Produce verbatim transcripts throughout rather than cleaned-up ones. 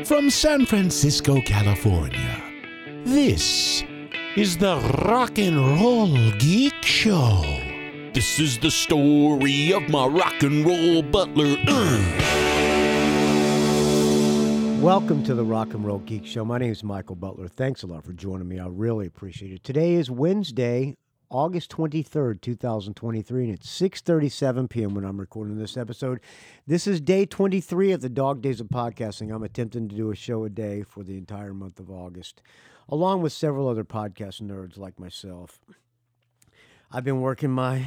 from San Francisco, California, this is the Rock and Roll Geek Show. This is the story of my rock and roll butler. Welcome to the Rock and Roll Geek Show. My name is Michael Butler. Thanks a lot for joining me. I really appreciate it. Today is Wednesday, August twenty-third, twenty twenty-three, and it's six thirty-seven p.m. when I'm recording this episode. This is day twenty-three of the Dog Days of Podcasting. I'm attempting to do a show a day for the entire month of August, along with several other podcast nerds like myself. I've been working my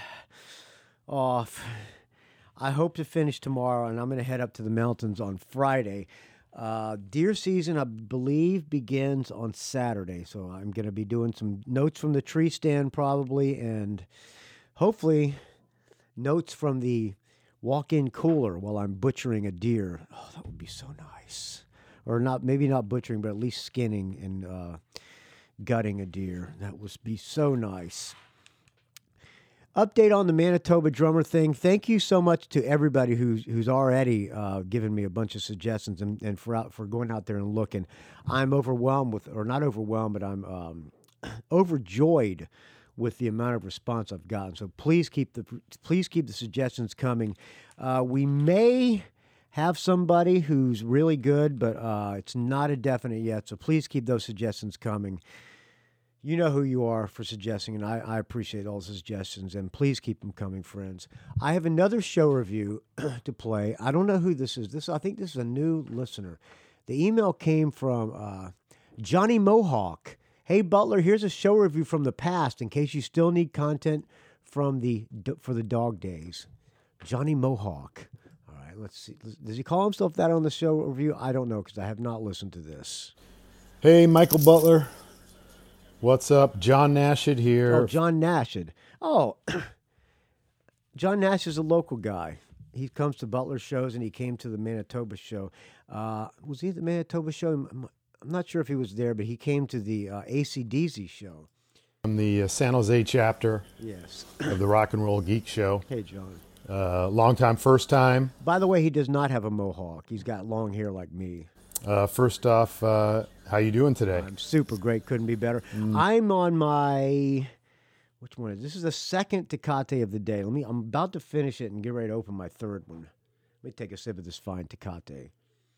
off. I hope to finish tomorrow, and I'm going to head up to the mountains on Friday. Uh, deer season, I believe, begins on Saturday, so I'm going to be doing some notes from the tree stand probably, and hopefully notes from the walk-in cooler while I'm butchering a deer. Oh, that would be so nice. Or not, maybe not butchering, but at least skinning and uh, gutting a deer. That would be so nice. Update on the Manitoba drummer thing. Thank you so much to everybody who's who's already uh, given me a bunch of suggestions and, and for out, for going out there and looking. I'm overwhelmed with, or not overwhelmed, but I'm um, overjoyed with the amount of response I've gotten. So please keep the please keep the suggestions coming. Uh, we may have somebody who's really good, but uh, it's not a definite yet. So please keep those suggestions coming. You know who you are for suggesting, and I, I appreciate all the suggestions, and please keep them coming, friends. I have another show review to play. I don't know who this is. This I think this is a new listener. The email came from uh, Johnny Mohawk. Hey, Butler, here's a show review from the past in case you still need content from the for the Dog Days. Johnny Mohawk. All right, let's see. Does he call himself that on the show review? I don't know because I have not listened to this. Hey, Michael Butler. What's up? John Nashid here. Oh, John Nashid. Oh, John Nash is a local guy. He comes to Butler shows, and he came to the Manitoba show. Uh, was he at the Manitoba show? I'm, I'm not sure if he was there, but he came to the uh, A C D Z show. From the uh, San Jose chapter yes. of the Rock and Roll Geek Show. Hey, John. Uh, long time, first time. By the way, he does not have a mohawk. He's got long hair like me. Uh, first off, uh, how you doing today? I'm super great. Couldn't be better. Mm. I'm on my, which one is this? Is the second Tecate of the day. Let me. I'm about to finish it and get ready to open my third one. Let me take a sip of this fine Tecate.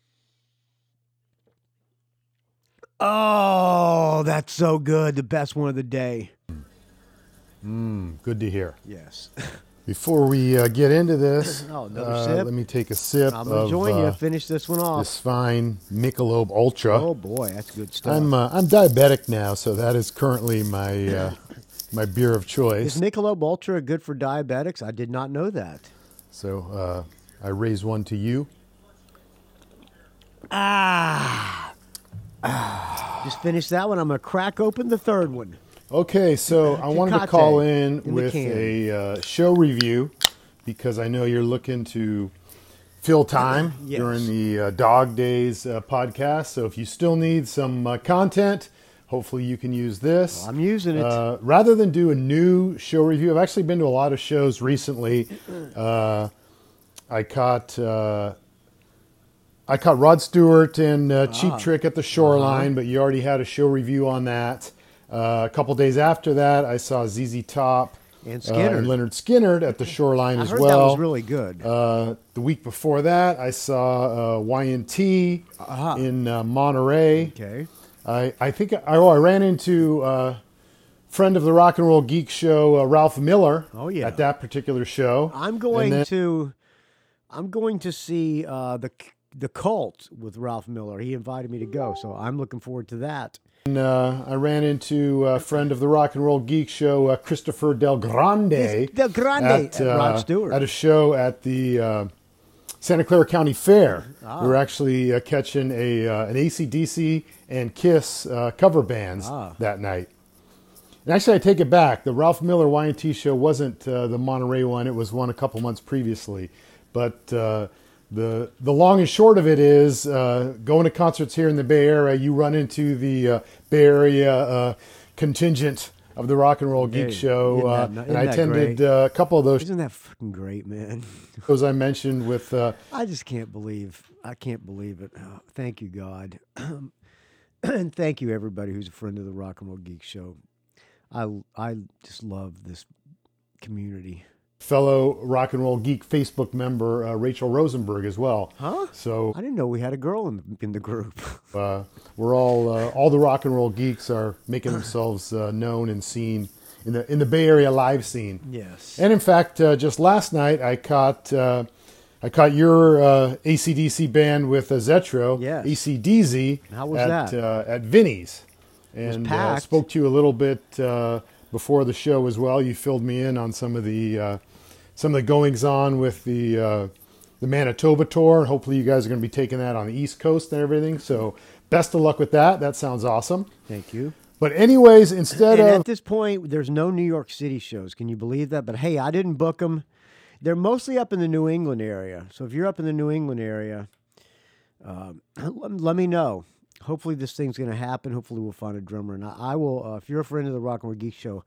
Oh, that's so good. The best one of the day. Mm, good to hear. Yes. Before we uh, get into this, oh, another uh, sip. let me take a sip I'm gonna of join uh, you. Finish this one off. This fine Michelob Ultra. Oh boy, that's good stuff. I'm uh, I'm diabetic now, so that is currently my uh, my beer of choice. Is Michelob Ultra good for diabetics? I did not know that. So uh, I raise one to you. Ah. ah. Just finished that one. I'm gonna crack open the third one. Okay, so I wanted to call in, in with a uh, show review because I know you're looking to fill time yes. during the uh, Dog Days uh, podcast. So if you still need some uh, content, hopefully you can use this. Well, I'm using it. Uh, rather than do a new show review, I've actually been to a lot of shows recently. Uh, I caught... Uh, I caught Rod Stewart and uh, Cheap ah. Trick at the Shoreline, uh-huh. but you already had a show review on that. Uh, a couple days after that, I saw Z Z Top and, Skinner. uh, and Leonard Skinner at the Shoreline I as heard well. That was really good. Uh, the week before that, I saw uh, Y N T uh-huh. in uh, Monterey. Okay. I, I think I, oh, I ran into uh, friend of the Rock and Roll Geek Show, uh, Ralph Miller. Oh yeah. At that particular show. I'm going then, to, I'm going to see uh, the the Cult with Ralph Miller. He invited me to go, so I'm looking forward to that. And, uh, I ran into a friend of the Rock and Roll Geek Show, uh, Christopher Del Grande. Yes, Del Grande at, at uh, Rod Stewart. At a show at the uh, Santa Clara County Fair. Ah. We were actually uh, catching a uh, an A C D C and Kiss uh, cover bands ah. that night. And actually, I take it back. The Ralph Miller Y N T show wasn't uh, the Monterey one. It was one a couple months previously. But... Uh, The the long and short of it is uh, going to concerts here in the Bay Area, you run into the uh, Bay Area uh, contingent of the Rock and Roll Geek Hey, Show, isn't uh, that- and isn't I that attended great? uh, a couple of those Isn't that fucking great, man? shows I mentioned with. Uh, I just can't believe. I can't believe it. Oh, thank you, God. And thank you, everybody who's a friend of the Rock and Roll Geek Show. I, I just love this community. fellow Rock and Roll Geek Facebook member uh, Rachel Rosenberg as well. Huh? So I didn't know we had a girl in the, in the group. uh, we're all uh, all the Rock and Roll geeks are making themselves uh, known and seen in the in the Bay Area live scene. Yes. And in fact, uh, just last night I caught uh, I caught your uh, A C D C band with uh, Zetro, Yes. A C D Z, How was at that? Uh, at Vinny's, and uh, packed. spoke to you a little bit uh, before the show as well. You filled me in on some of the uh, some of the goings on with the uh, the Manitoba tour, and hopefully you guys are going to be taking that on the East Coast and everything. So best of luck with that. That sounds awesome. Thank you. But anyways, instead And of at this point, there's no New York City shows. Can you believe that? But hey, I didn't book them. They're mostly up in the New England area. So if you're up in the New England area, um, let, let me know. Hopefully this thing's going to happen. Hopefully we'll find a drummer. And I, I will, uh, if you're a friend of the Rock and Roll Geek Show,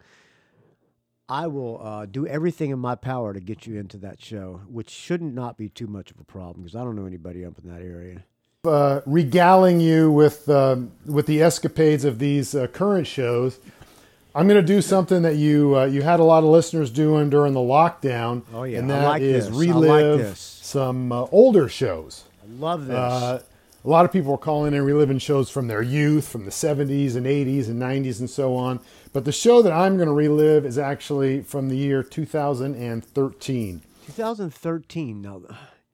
I will uh, do everything in my power to get you into that show, which shouldn't not be too much of a problem because I don't know anybody up in that area. uh, regaling you with um, with the escapades of these uh, current shows, I'm going to do something that you uh, you had a lot of listeners doing during the lockdown. Oh, yeah. and I that like is this. I like relive this. some uh, older shows. I love this. Uh, a lot of people are calling in reliving shows from their youth, from the seventies and eighties and nineties and so on. But the show that I'm going to relive is actually from the year two thousand thirteen. twenty thirteen. Now,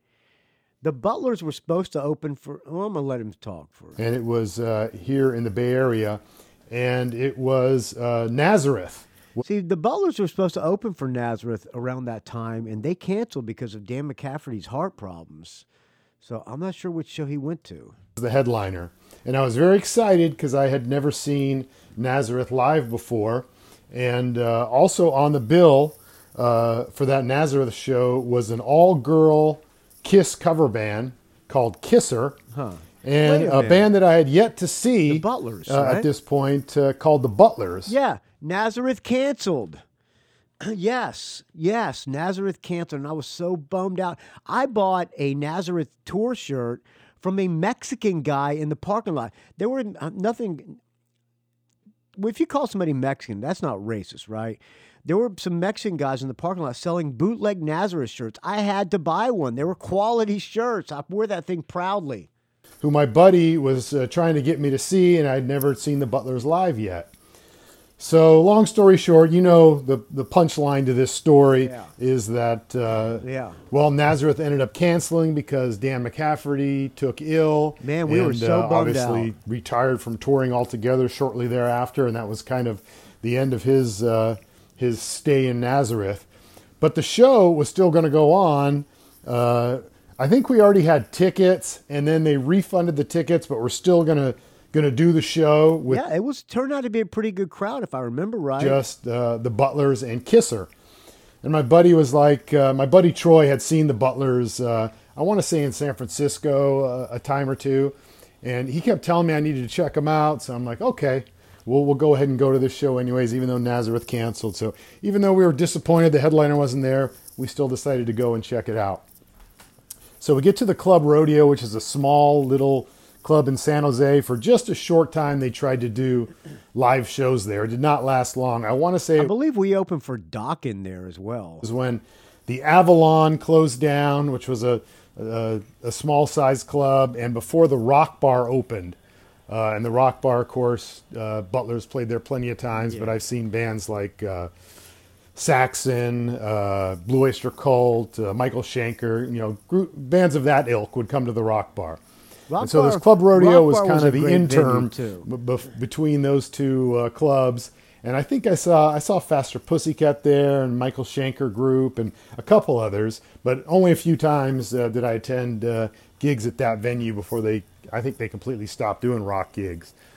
the Butlers were supposed to open for. Oh, I'm gonna let him talk first. And it was uh, here in the Bay Area. And it was uh, Nazareth. See, the Butlers were supposed to open for Nazareth around that time, and they canceled because of Dan McCafferty's heart problems. So I'm not sure which show he went to. The headliner. And I was very excited because I had never seen Nazareth live before. And uh, also on the bill uh, for that Nazareth show was an all-girl Kiss cover band called Kisser. Huh. And Wait a a, minute. band that I had yet to see The Butlers, uh, right? at this point uh, called the Butlers. Yeah, Nazareth canceled. yes, yes, Nazareth canceled, and I was so bummed out. I bought a Nazareth tour shirt from a Mexican guy in the parking lot. There were uh, nothing. Well, if you call somebody Mexican, that's not racist, right? There were some Mexican guys in the parking lot selling bootleg Nazareth shirts. I had to buy one. They were quality shirts. I wore that thing proudly. Who my buddy was uh, trying to get me to see, and I'd never seen the Butlers live yet. So, long story short, you know the the punchline to this story Yeah. is that uh, Yeah. well, Nazareth ended up canceling because Dan McCafferty took ill. Man, we were and, so uh, bummed obviously out. retired from touring altogether shortly thereafter, and that was kind of the end of his uh, his stay in Nazareth. But the show was still going to go on. Uh, I think we already had tickets, and then they refunded the tickets, but we're still gonna gonna do the show with Yeah, it was turned out to be a pretty good crowd, if I remember right. just uh, the Butlers and Kisser. And my buddy was like, uh, my buddy Troy had seen the Butlers, uh, I want to say in San Francisco uh, a time or two, and he kept telling me I needed to check them out. So I'm like, okay, we'll we'll go ahead and go to this show anyways, even though Nazareth canceled. So even though we were disappointed the headliner wasn't there, we still decided to go and check it out. So we get to the Club Rodeo, which is a small little club in San Jose. For just a short time, they tried to do live shows there. It did not last long. I want to say I it believe we opened for Doc in there as well. was when the Avalon closed down, which was a a, a small-sized club, and before the Rock Bar opened. Uh, and the Rock Bar, of course, uh, Butlers played there plenty of times, but I've seen bands like uh, Saxon, uh, Blue Oyster Cult, uh, Michael Schenker, you know, group, bands of that ilk would come to the Rock Bar. Rock and so this Bar- Club Rodeo Rock was Bar kind was of a the great interim venue, too. b- bef- between those two uh, clubs. And I think I saw I saw Faster Pussycat there, and Michael Schenker Group, and a couple others. But only a few times uh, did I attend uh, gigs at that venue before they, I think they completely stopped doing rock gigs.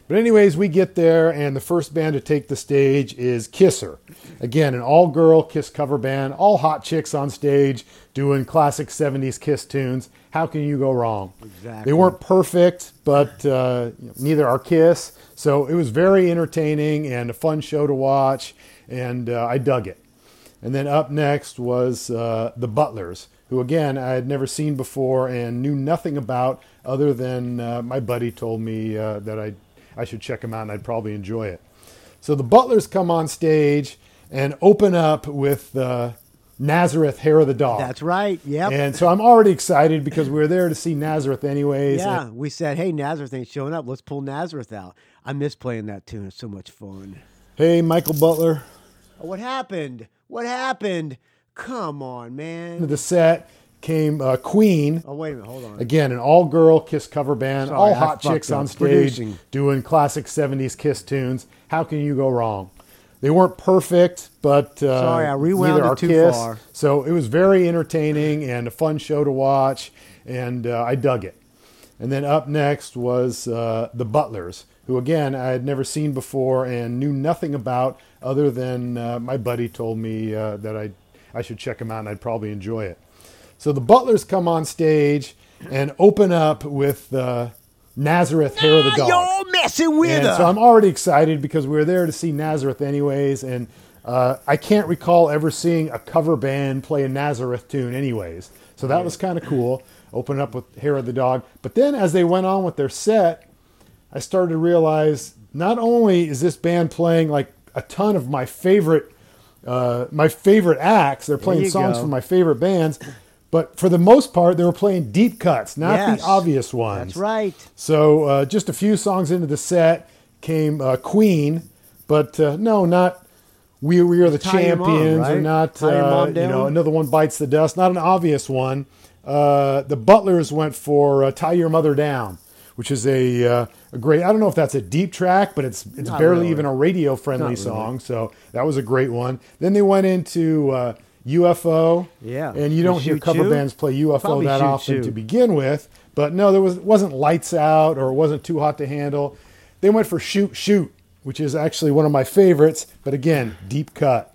But anyways, we get there, and the first band to take the stage is Kisser. Again, an all-girl Kiss cover band, all hot chicks on stage doing classic seventies Kiss tunes. How can you go wrong? Exactly. They weren't perfect, but uh, neither are Kiss. So it was very entertaining and a fun show to watch, and uh, I dug it. And then up next was uh, the Butlers, who, again, I had never seen before and knew nothing about other than uh, my buddy told me uh, that I I should check them out and I'd probably enjoy it. So the Butlers come on stage and open up with uh, Nazareth, Hair of the Dog. That's right. Yep. And so I'm already excited because we were there to see Nazareth anyways. Yeah, And we said, hey, Nazareth ain't showing up. Let's pull Nazareth out. I miss playing that tune. It's so much fun. hey, Michael Butler, Oh, what happened? What happened? Come on, man. to the set came uh, Queen. Oh, wait a minute. Hold on. Again, an all-girl Kiss cover band, Sorry, all I hot fucked chicks up. on stage Producing. doing classic seventies Kiss tunes. How can you go wrong? They weren't perfect, but uh, Sorry, I rewound neither it are too Kiss. far. So it was very entertaining and a fun show to watch, and uh, I dug it. And then up next was uh, the Butlers, who, again, I had never seen before and knew nothing about other than uh, my buddy told me uh, that I I should check them out and I'd probably enjoy it. So the Butlers come on stage and open up with uh, Nazareth, Hair of the Dog. You're messing with And her. so I'm already excited because we were there to see Nazareth anyways, and uh, I can't recall ever seeing a cover band play a Nazareth tune anyways. So that was kind of cool, opening up with Hair of the Dog. But then as they went on with their set, I started to realize not only is this band playing like a ton of my favorite uh, my favorite acts, they're playing you songs go. from my favorite bands, but for the most part, they were playing deep cuts, not Yes. the obvious ones. That's right. So uh, just a few songs into the set came uh, Queen, but uh, no, not We We Are the Tie Your Mom, Champions, or right? not Tie Your uh, Mom you Down? know Another One Bites the Dust. Not an obvious one. Uh, the Butlers went for uh, Tie Your Mother Down, which is a, uh, a great. I don't know if that's a deep track, but it's it's Not barely really. even a radio friendly Not really. song. So that was a great one. Then they went into uh, U F O. Yeah. And you don't Shoot hear cover Shoot? bands play U F O Probably that Shoot often Shoot. to begin with. But no, there was it wasn't Lights Out or it wasn't Too Hot to Handle. They went for Shoot Shoot, which is actually one of my favorites. But again, deep cut.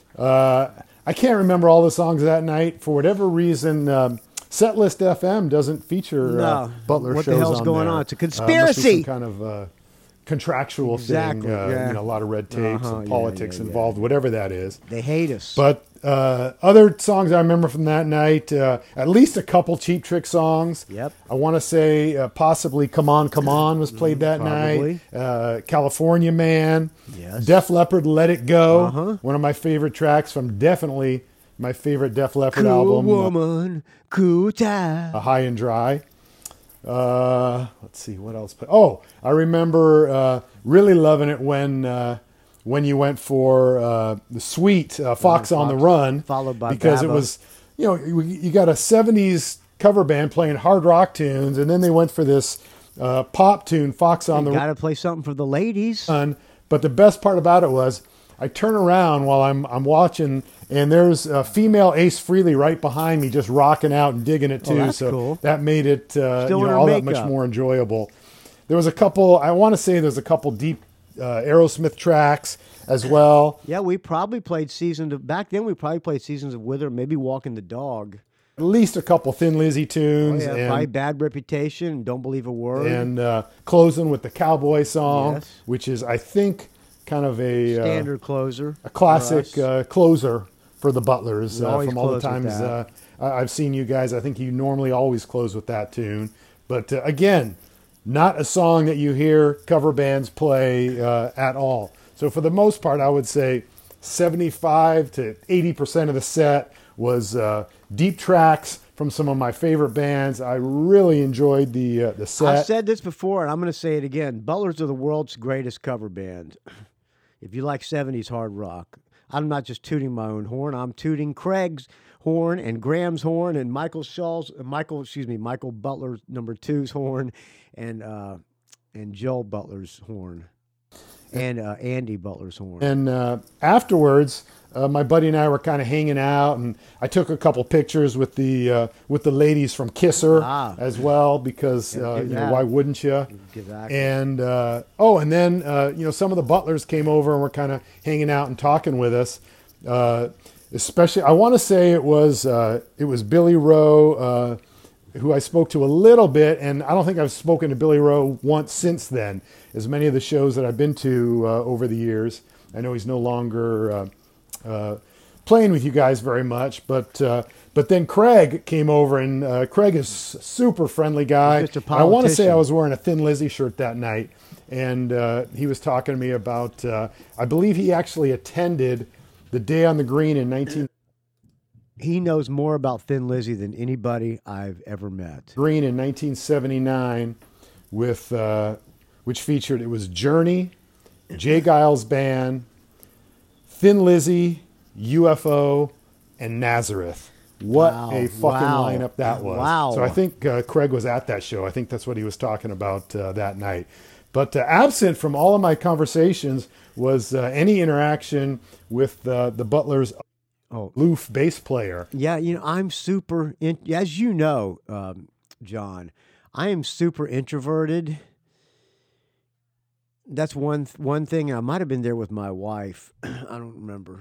Uh, I can't remember all the songs that night. For whatever reason, um, Setlist F M doesn't feature uh, No. Butler What the shows hell's on going there. on? It's a Uh, must be conspiracy. some kind of uh, contractual Exactly, thing. Uh, yeah. You know, a lot of red tapes Uh-huh, and yeah, politics yeah, yeah. involved, whatever that is. They hate us. But uh, other songs I remember from that night, uh, at least a couple Cheap Trick songs. Yep. I want to say uh, possibly Come On, Come On was played that Probably. night. Uh, California Man. Yes. Def Leppard, Let It Go. Uh-huh. One of my favorite tracks from definitely my favorite Def Leppard cool album, uh, woman, cool time. A High and Dry. Uh, let's see, what else? Oh, I remember uh, really loving it when uh, when you went for uh, the Sweet uh, Fox on the Fox, Run, followed by because it Baba. was, you know, you, you got a seventies cover band playing hard rock tunes, and then they went for this uh, pop tune, Fox on the Got to play something for the ladies. Run. But the best part about it was I turn around while I'm I'm watching, and there's a female Ace Frehley right behind me, just rocking out and digging it Oh, too. that's so cool. that made it uh, Still you in know, her all that much makeup. more enjoyable. There was a couple. I want to say there's a couple deep uh, Aerosmith tracks as well. Yeah, we probably played seasons of back then. We probably played seasons of Wither, maybe Walking the Dog. At least a couple Thin Lizzy Oh, tunes, yeah, probably and Bad Reputation. And Don't Believe a Word. and uh, closing with the Cowboy song, Yes. which is I think kind of a uh, Standard closer. a classic for us. uh, closer for the Butlers. We Uh, always from all the close with times that. uh, I- I've seen you guys, I think you normally always close with that tune. But uh, again, not a song that you hear cover bands play uh, at all. So for the most part, I would say seventy-five to eighty percent of the set was uh, deep tracks from some of my favorite bands. I really enjoyed the uh, the set. I've said this before, and I'm going to say it again. Butlers are the world's greatest cover band. If you like seventies hard rock, I'm not just tooting my own horn. I'm tooting Craig's horn and Graham's horn and Michael Shaw's, uh, Michael, excuse me, Michael Butler number two's horn, and uh, and Joel Butler's horn. and uh, Andy Butler's horn. And uh, afterwards, uh, my buddy and I were kind of hanging out, and I took a couple pictures with the uh, with the ladies from Kisser Ah. as well, because Yeah, uh, do you know, that. why wouldn't you? Exactly. And uh, oh, and then uh, you know, some of the Butlers came over and were kind of hanging out and talking with us. Uh, especially, I want to say it was uh, it was Billy Rowe, uh, who I spoke to a little bit, and I don't think I've spoken to Billy Rowe once since then. As many of the shows that I've been to uh, over the years, I know he's no longer uh, uh, playing with you guys very much, but uh, but then Craig came over, and uh, Craig is a super friendly guy. He's just a I want to say politician. I was wearing a Thin Lizzy shirt that night, and uh, he was talking to me about. Uh, I believe he actually attended the Day on the Green in nineteen He knows more about Thin Lizzy than anybody I've ever met. Green in nineteen seventy-nine, with uh, which featured it was Journey, Jay Giles Band, Thin Lizzy, U F O, and Nazareth. What Wow. a fucking Wow. lineup that was! Wow. So I think uh, Craig was at that show. I think that's what he was talking about uh, that night. But uh, absent from all of my conversations was uh, any interaction with uh, the Butlers' Oh, Loof bass player. yeah, you know, I'm super, in, as you know, um, John, I am super introverted. That's one one thing. I might have been there with my wife. I don't remember.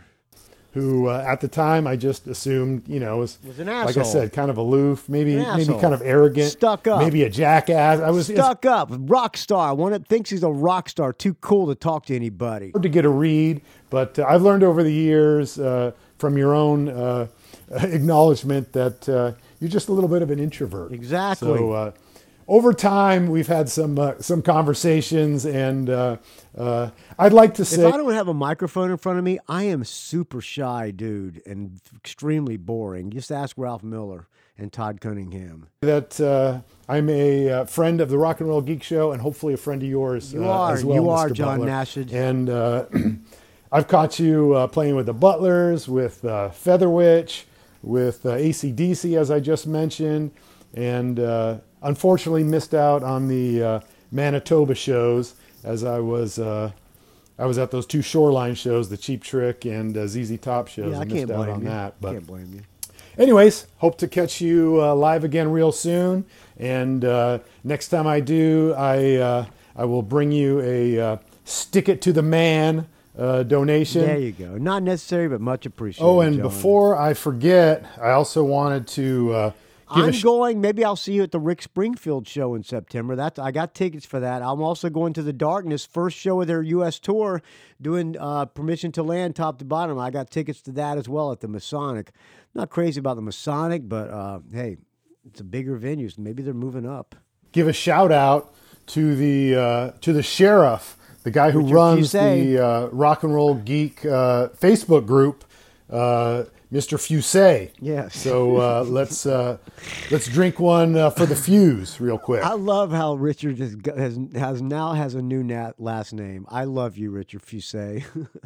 Who uh, at the time I just assumed, you know, was, Was an like I asshole. said, kind of aloof, maybe An maybe asshole. kind of arrogant, Stuck up. maybe a jackass. I was it's Stuck up, rock star. One that thinks he's a rock star, too cool to talk to anybody. hard to get a read, but uh, I've learned over the years uh, from your own uh, acknowledgement that uh, you're just a little bit of an introvert. Exactly. So uh, over time, we've had some uh, some conversations, and uh, uh, I'd like to If say I don't have a microphone in front of me, I am super shy, dude, and extremely boring. Just ask Ralph Miller and Todd Cunningham. that uh, I'm a uh, friend of the Rock and Roll Geek Show, and hopefully a friend of yours You uh, are. as well, You are, Mister John Butler. Nashid. And uh, I've caught you uh, playing with the Butlers, with uh, Featherwitch, with uh, A C D C, as I just mentioned, and uh, unfortunately missed out on the uh, Manitoba shows, as I was uh, I was at those two Shoreline shows, the Cheap Trick and uh, Z Z Top shows. Yeah, I and can't missed out blame on you. that, but. Can't blame you. Anyways, hope to catch you uh, live again real soon. And uh, next time I do, I uh, I will bring you a uh, Stick It to the Man uh, donation. There you go. Not necessary, but much appreciated. Oh, and John. before I forget, I also wanted to uh, give I'm a sh- going. Maybe I'll see you at the Rick Springfield show in September. That's I got tickets for that. I'm also going to the Darkness first show of their U S tour, doing uh, Permission to Land top to bottom. I got tickets to that as well at the Masonic. Not crazy about the Masonic, but uh, hey, it's a bigger venue. So maybe they're moving up. give a shout out to the uh, to the sheriff, the guy who Richard runs Fusay. the uh, Rock and Roll Geek uh, Facebook group, uh, Mister Fusay. Yes. So uh, let's uh, let's drink one uh, for the Fuse real quick. I love how Richard has got- has, has now has a new nat, last name. I love you, Richard Fusay.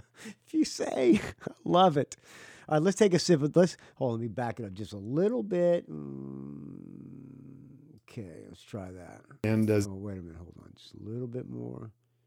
Fusay, I love it. All right, let's take a sip. Of, let's hold. on, Let me back it up just a little bit. Mm, okay, let's try that. And uh, Oh, wait a minute. Hold on, just a little bit more.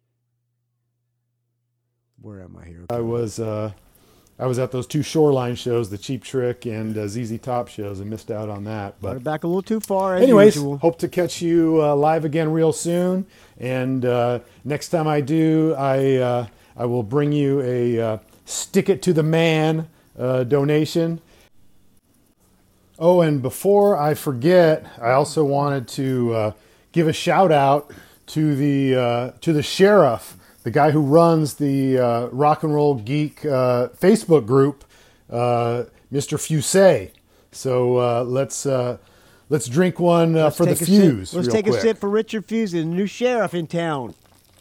Where am I here? I was uh, I was at those two Shoreline shows, the Cheap Trick and uh, Z Z Top shows, and missed out on that. Brought But it back a little too far. As anyways, usual. hope to catch you uh, live again real soon. And uh, next time I do, I uh, I will bring you a uh, Stick It to the Man uh, donation. Oh, and before I forget, I also wanted to uh, give a shout out to the uh, to the sheriff, the guy who runs the uh, Rock and Roll Geek uh, Facebook group, uh, Mister Fusay. So uh, let's uh, let's drink one uh, Let's for the take a Fuse. sip. Let's real take quick. a sip for Richard Fuse, the new sheriff in town.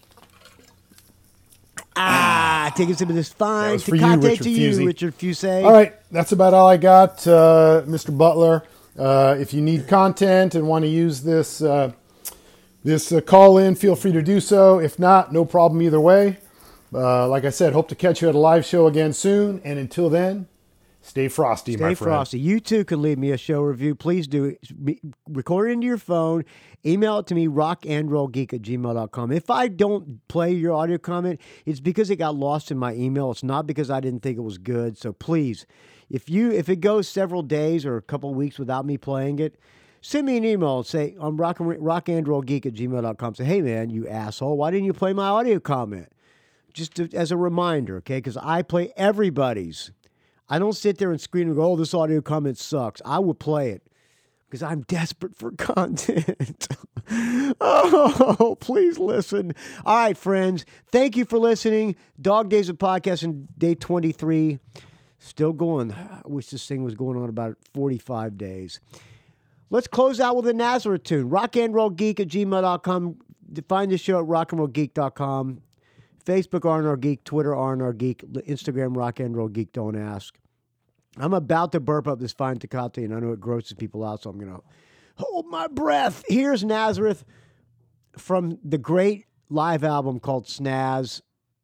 Ah, take a sip of this fine was for you, Tecate Richard to you, Fusey. Richard Fusay. All right, that's about all I got, uh, Mister Butler. Uh, if you need content and want to use this uh, this uh, call in, feel free to do so. If not, no problem either way. Uh, like I said, hope to catch you at a live show again soon. And until then, Stay frosty, Stay my friend. frosty. You too can leave me a show review. Please do. Record it into your phone. Email it to me, rockandrollgeek at gmail dot com. If I don't play your audio comment, it's because it got lost in my email. It's not because I didn't think it was good. So please, if you if it goes several days or a couple of weeks without me playing it, send me an email and say on rock, rockandrollgeek at gmail dot com. Say, hey, man, you asshole, why didn't you play my audio comment? Just to, as a reminder, okay? Because I play everybody's. I don't sit there and scream and go, oh, this audio comment sucks. I will play it because I'm desperate for content. Oh, please listen. All right, friends. Thank you for listening. Dog Days of Podcasting, day twenty-three. Still going. I wish this thing was going on about forty-five days. Let's close out with a Nazareth tune. rockandrollgeek at gmail dot com. Find the show at rock and roll geek dot com. Facebook, R and R Geek. Twitter, R and R Geek. Instagram, Rock and Roll Geek. Don't ask. I'm about to burp up this fine Tecate, and I know it grosses people out, so I'm going to hold my breath. Here's Nazareth from the great live album called Snaz.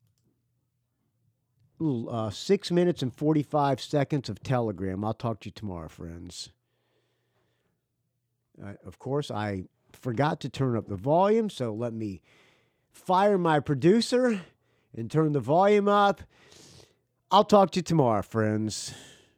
Ooh, uh, six minutes and forty-five seconds of Telegram. I'll talk to you tomorrow, friends. Uh, of course, I forgot to turn up the volume, so let me fire my producer and turn the volume up. I'll talk to you tomorrow, friends.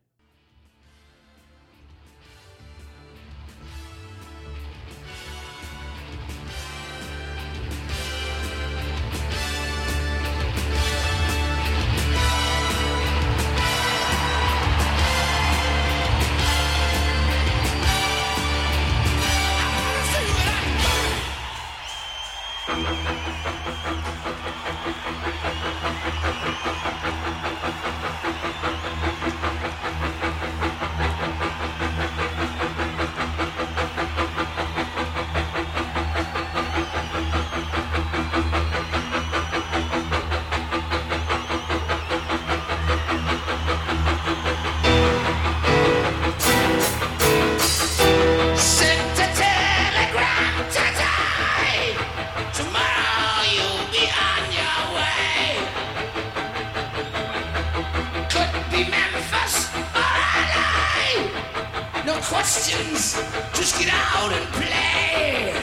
Questions, just get out and play.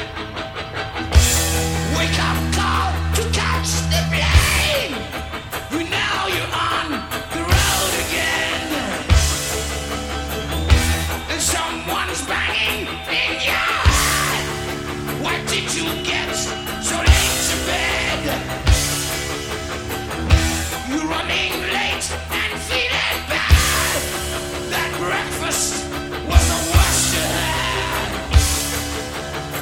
Wake up call to catch the plane. You know you're on the road again. And someone's banging in your head. Why did you get so late to bed? You're running late and feeling bad. That breakfast was the worst you had.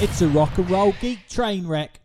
It's a rock and roll geek train wreck.